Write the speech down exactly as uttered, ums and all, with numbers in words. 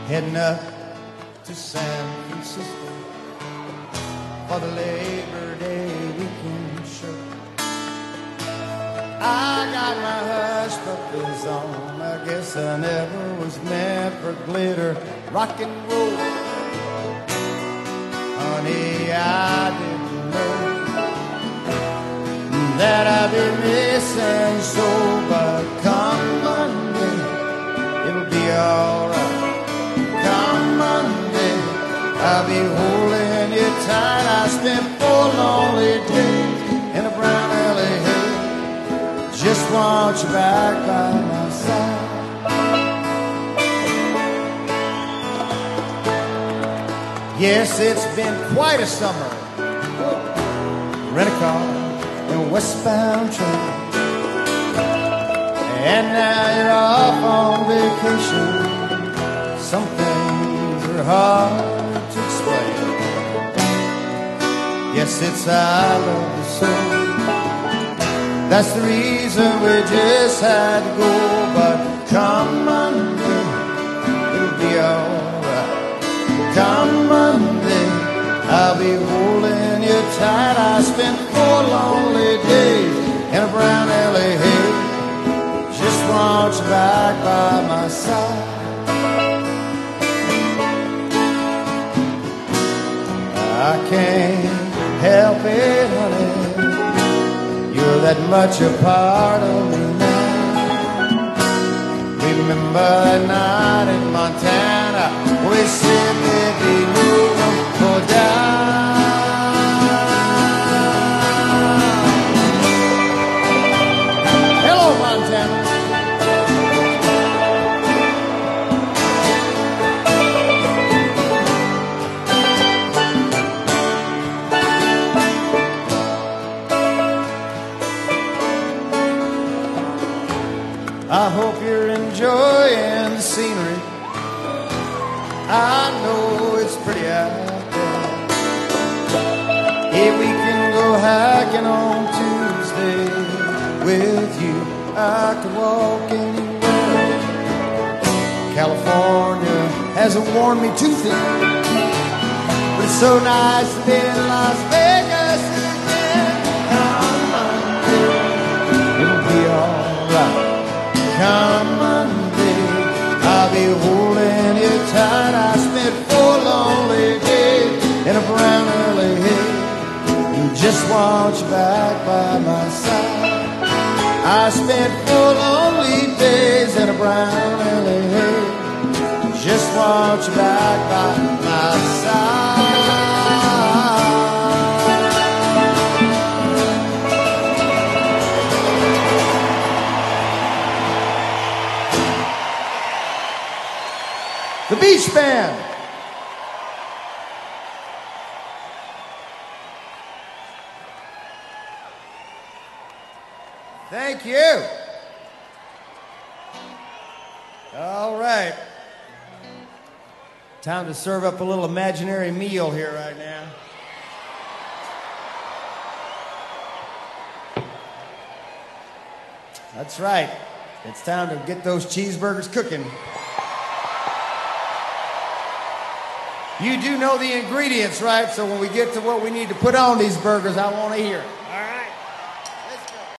heading up to San Francisco for the Labor Day weekend show. I got my hush puppies on. I guess I never was meant for glitter, rock and roll. Honey, I didn't know that I'd be missing so, but come Monday, it'll be alright. Come Monday, I'll be holding you tight. I spent four lonely days in a brown L A haze. Just want you back by my side. Yes, it's been quite a summer. Rent a car in westbound train, and now you're off on vacation. Some things are hard to explain. Yes, it's I love you so. That's the reason we just had to go. But come Monday, it'll be alright. Come Monday, I'll be holding you tight. I spent four lonely days in a brown L A haze. Just want you back by my side. I can't help it, honey. You're that much a part of me now. Remember that night in Montana, we said there'd be no room for doubt. Hello, Montana. I hope you're enjoying the scenery. I know it's pretty out there. If we can go hiking on Tuesday with you, I could walk anywhere. California hasn't worn me too thin, but it's so nice to be in Las Vegas again. Come Monday, it'll be alright. Come Monday, I'll be holding you tight. I spent four lonely days in a brown L A haze. Just want you back by my side. I spent four lonely days in a brown L A haze. Just want you back by my side. The Beach Band. Thank you. All right. Time to serve up a little imaginary meal here right now. That's right. It's time to get those cheeseburgers cooking. You do know the ingredients, right? So when we get to what we need to put on these burgers, I want to hear it. All right?